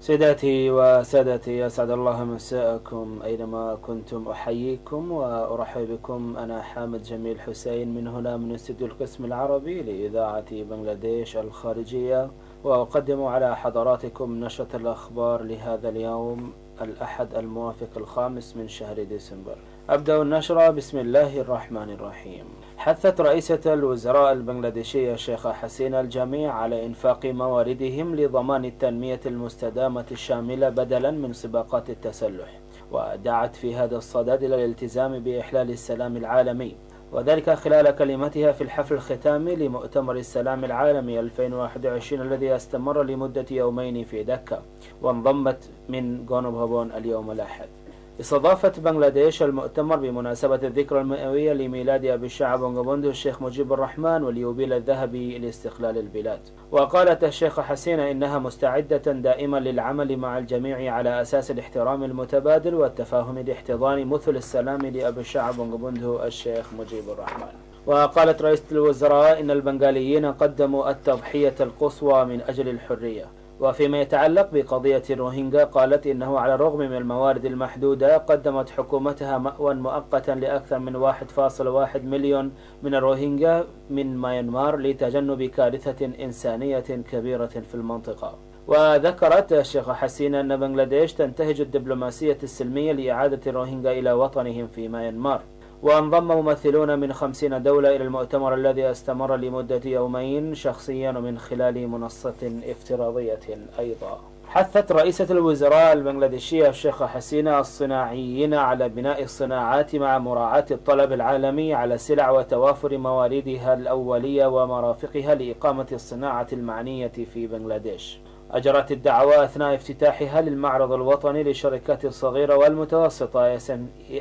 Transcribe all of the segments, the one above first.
سيداتي وسادتي، أسعد الله مساءكم أينما كنتم. أحييكم وأرحب بكم. أنا حامد جميل حسين من هنا من استديو القسم العربي لإذاعة بنغلاديش الخارجية، وأقدم على حضراتكم نشرة الأخبار لهذا اليوم الأحد الموافق 5 من شهر ديسمبر. أبدأ النشرة بسم الله الرحمن الرحيم. حثت رئيسة الوزراء البنغلاديشية الشيخة حسينة الجميع على إنفاق مواردهم لضمان التنمية المستدامة الشاملة بدلا من سباقات التسلح، ودعت في هذا الصدد إلى الالتزام بإحلال السلام العالمي، وذلك خلال كلمتها في الحفل الختامي لمؤتمر السلام العالمي 2021 الذي استمر لمدة يومين في دكا، وانضمت من غونوبهابون اليوم الأحد. استضافت بنغلاديش المؤتمر بمناسبة الذكرى المئوية لميلاد أبي الشعب بنغبندو الشيخ مجيب الرحمن واليوبيل الذهبي لاستقلال البلاد. وقالت الشيخة حسينة إنها مستعدة دائما للعمل مع الجميع على أساس الاحترام المتبادل والتفاهم لاحتضان مثل السلام لأبي الشعب بنغبندو الشيخ مجيب الرحمن. وقالت رئيسة الوزراء إن البنغاليين قدموا التضحية القصوى من أجل الحرية. وفيما يتعلق بقضية الروهينجا قالت إنه على الرغم من الموارد المحدودة قدمت حكومتها مأوى مؤقتا لأكثر من 1.1 مليون من الروهينجا من ماينمار لتجنب كارثة إنسانية كبيرة في المنطقة. وذكرت الشيخة حسينة أن بنغلاديش تنتهج الدبلوماسية السلمية لإعادة الروهينجا إلى وطنهم في ماينمار. وانضم ممثلون من 50 دولة إلى المؤتمر الذي استمر لمدة يومين شخصيا ومن خلال منصة افتراضية أيضا. حثت رئيسة الوزراء البنغلاديشية الشيخة حسينة الصناعيين على بناء الصناعات مع مراعاة الطلب العالمي على السلع وتوافر مواردها الأولية ومرافقها لإقامة الصناعة المعنية في بنغلاديش. أجرت الدعوة أثناء افتتاحها للمعرض الوطني للشركات الصغيرة والمتوسطة SME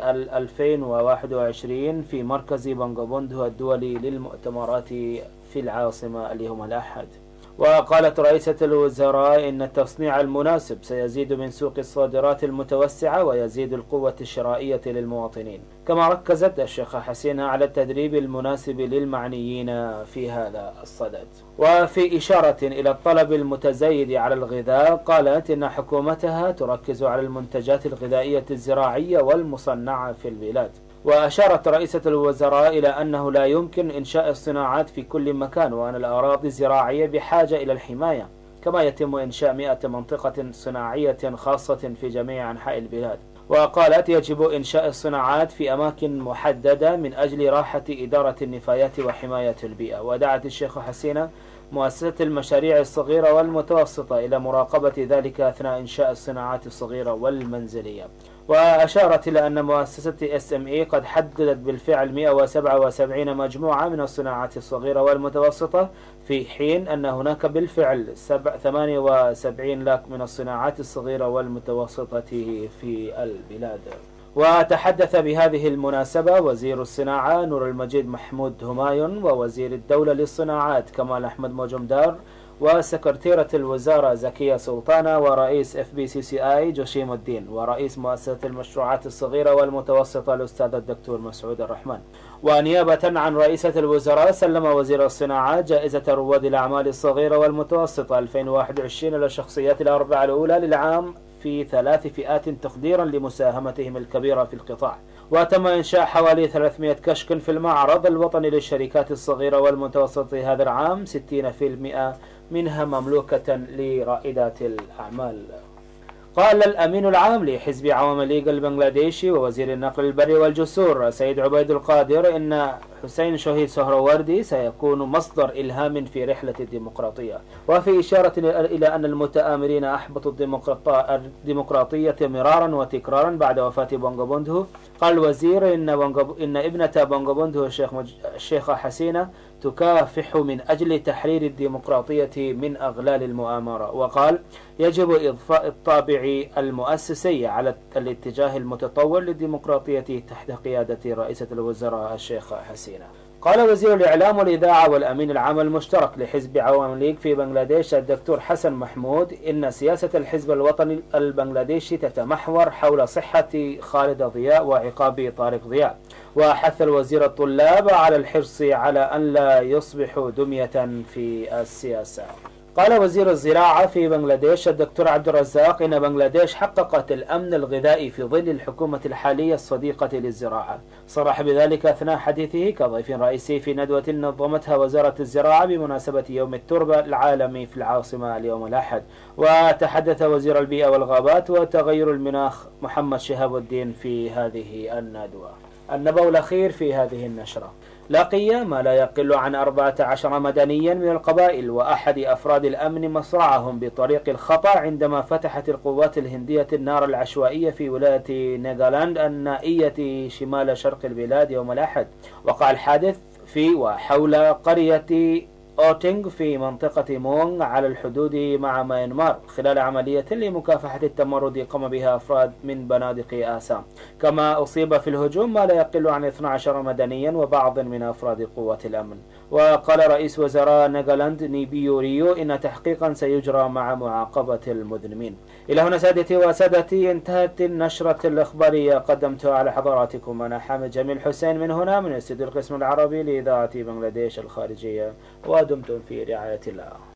2021 في مركز بنغبندو الدولي للمؤتمرات في العاصمة اليوم الأحد. وقالت رئيسة الوزراء إن التصنيع المناسب سيزيد من سوق الصادرات المتوسعة ويزيد القوة الشرائية للمواطنين. كما ركزت الشيخة حسينة على التدريب المناسب للمعنيين في هذا الصدد. وفي إشارة إلى الطلب المتزايد على الغذاء قالت إن حكومتها تركز على المنتجات الغذائية الزراعية والمصنعة في البلاد. وأشارت رئيسة الوزراء إلى أنه لا يمكن إنشاء الصناعات في كل مكان، وأن الأراضي الزراعية بحاجة إلى الحماية، كما يتم إنشاء 100 منطقة صناعية خاصة في جميع أنحاء البلاد. وقالت يجب إنشاء الصناعات في أماكن محددة من أجل راحة إدارة النفايات وحماية البيئة. ودعت الشيخة حسينة مؤسسة المشاريع الصغيرة والمتوسطة إلى مراقبة ذلك أثناء إنشاء الصناعات الصغيرة والمنزلية. وأشارت إلى أن مؤسسة SME قد حددت بالفعل 177 مجموعة من الصناعات الصغيرة والمتوسطة، في حين أن هناك بالفعل 78 لاك من الصناعات الصغيرة والمتوسطة في البلاد. وتحدث بهذه المناسبة وزير الصناعة نور المجيد محمود همايون، ووزير الدولة للصناعات كمال أحمد موجمدار، وسكرتيرة الوزارة زكية سلطانة، ورئيس FBCCI جشيم الدين، ورئيس مؤسسة المشروعات الصغيرة والمتوسطة الأستاذ الدكتور مسعود الرحمن. ونيابة عن رئيسة الوزراء سلم وزير الصناعة جائزة رواد الأعمال الصغيرة والمتوسطة 2021 للشخصيات الأربعة الأولى للعام في 3 فئات تقديرا لمساهمتهم الكبيرة في القطاع. وتم إنشاء حوالي 300 كشك في المعرض الوطني للشركات الصغيرة والمتوسطة هذا العام، 60% منها مملوكة لرائدات الأعمال. قال الأمين العام لحزب عوام الليغ البنغلاديشي ووزير النقل البري والجسور سيد عبيد القادر إن حسين شهيد سهروردي سيكون مصدر إلهام في رحلة الديمقراطية. وفي إشارة إلى أن المتآمرين أحبطوا الديمقراطية مرارا وتكرارا بعد وفاة بنغبندو، قال الوزير إن ابنة بنغبندو الشيخة حسينة تكافح من أجل تحرير الديمقراطية من أغلال المؤامرة. وقال يجب إضفاء الطابع المؤسسي على الاتجاه المتطور للديمقراطية تحت قيادة رئيسة الوزراء الشيخة حسينة. قال وزير الإعلام والإذاعة والأمين العام المشترك لحزب عوام الليغ في بنغلاديش الدكتور حسن محمود إن سياسة الحزب الوطني البنغلاديشي تتمحور حول صحة خالد ضياء وعقاب طارق ضياء. وحث الوزير الطلاب على الحرص على أن لا يصبحوا دمية في السياسة. قال وزير الزراعة في بنغلاديش الدكتور عبد الرزاق إن بنغلاديش حققت الأمن الغذائي في ظل الحكومة الحالية الصديقة للزراعة. صرح بذلك أثناء حديثه كضيف رئيسي في ندوة نظمتها وزارة الزراعة بمناسبة يوم التربة العالمي في العاصمة اليوم الأحد. وتحدث وزير البيئة والغابات وتغير المناخ محمد شهاب الدين في هذه الندوة. النبأ الأخير في هذه النشرة: لقي ما لا يقل عن 14 مدنيا من القبائل وأحد أفراد الأمن مصرعهم بطريق الخطأ عندما فتحت القوات الهندية النار العشوائية في ولاية ناغالاند النائية شمال شرق البلاد يوم الأحد. وقع الحادث في وحول قرية أوتينغ في منطقة مونغ على الحدود مع ماينمار خلال عملية لمكافحة التمرد قام بها أفراد من بنادق آسام. كما أصيب في الهجوم ما لا يقل عن 12 مدنيا وبعض من أفراد قوات الأمن. وقال رئيس وزراء ناغالاند نيبيو ريو إن تحقيقا سيجرى مع معاقبة المذنبين. إلى هنا سادتي وسادتي انتهت النشرة الإخبارية قدمتها على حضراتكم أنا حامد جميل حسين من هنا من استديو القسم العربي لإذاعة بنغلاديش الخارجية، ودمتم في رعاية الله.